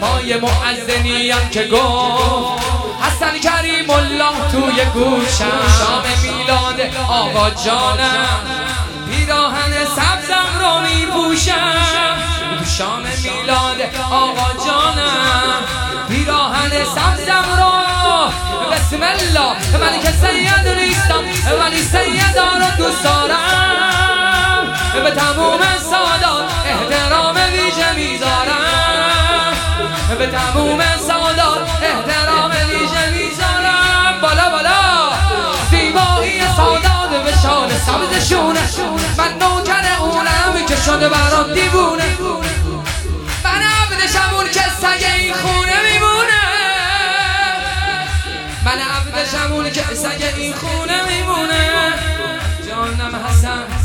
پای مؤذنیم که گفت حسن کریم الله توی گوشم شام میلاد آقا جانم پیراهن سبزم رو میپوشم شام میلاد آقا جانم پیراهن سبزم رو بسم الله من که سید نیستم ولی سیدا رو دوست دارم به تموم سادات احترام ویژه میذارم به تموم سادات احترام ویژه میذارم بالا بالا زیبایی سادات به شان سبزشونه من نوکر اونم که شده برام دیوونه من عبدشم اون که سگ این خونه میمونه من عبدشم اون که سگ این خونه میمونه جانم حسن